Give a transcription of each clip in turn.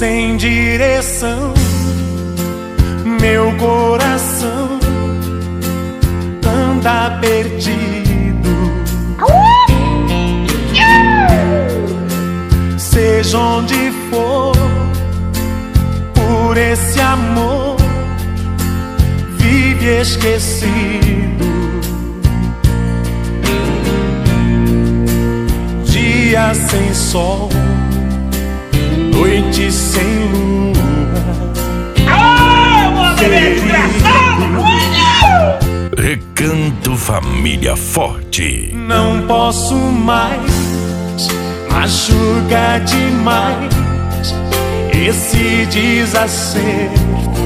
sem direção, meu coração anda perdido. Seja onde for, por esse amor vive esquecido. Dia sem sol, noite sem lua, Recanto Família Forte. não posso mais, machuca demais esse desacerto.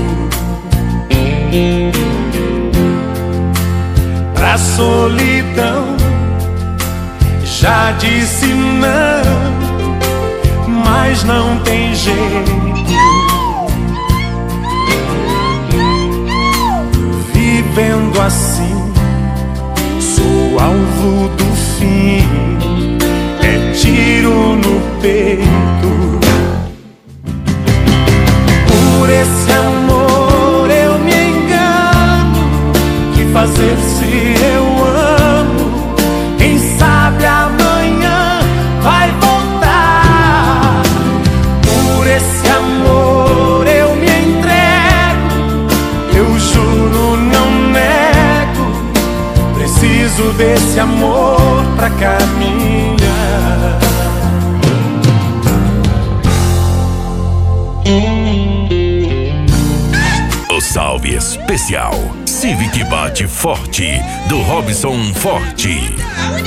Pra solidão já disse não, mas não tem jeito. Vivendo assim, sou alvo do fim, é tiro no peito. Por esse amor eu me engano, que fazer se eu amo? Quem sabe amanhã vai voltar. Por esse amor eu me entrego, eu juro, não nego. Preciso desse amor pra caminhar. O salve especial Civic Bate Forte, do Robson Forte.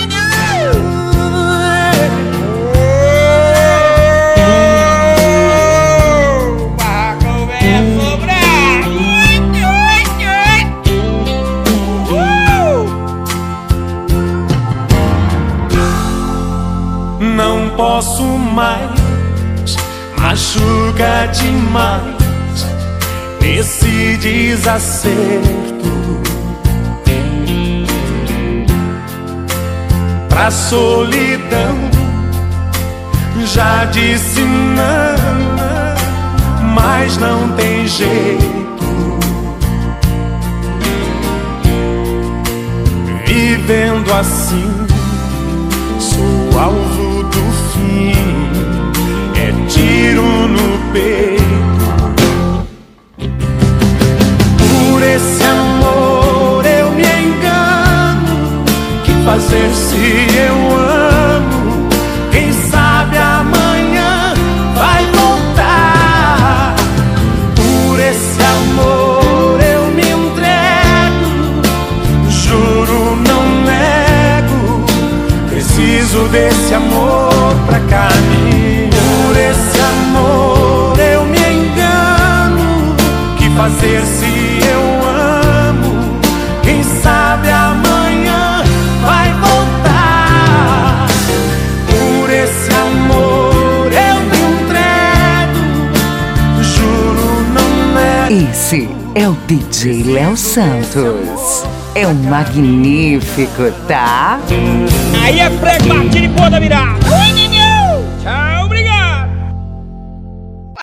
Não posso mais, machuca demais esse desacerto. Pra solidão já disse não, mas não tem jeito. Vivendo assim, sou alvo do fim, é tiro no peito. Por esse amor eu me engano, que fazer se eu amo? Quem sabe amanhã vai voltar. Por esse amor eu me entrego, juro, não nego. Preciso desse amor pra caminhar. Por esse amor eu me engano, que fazer se eu amo? Quem sabe amanhã vai voltar. Por esse amor eu me entrego, juro, não nego. Esse é o DJ Léo Santos. É um magnífico, tá? Aí é prego, batido e boa da virada.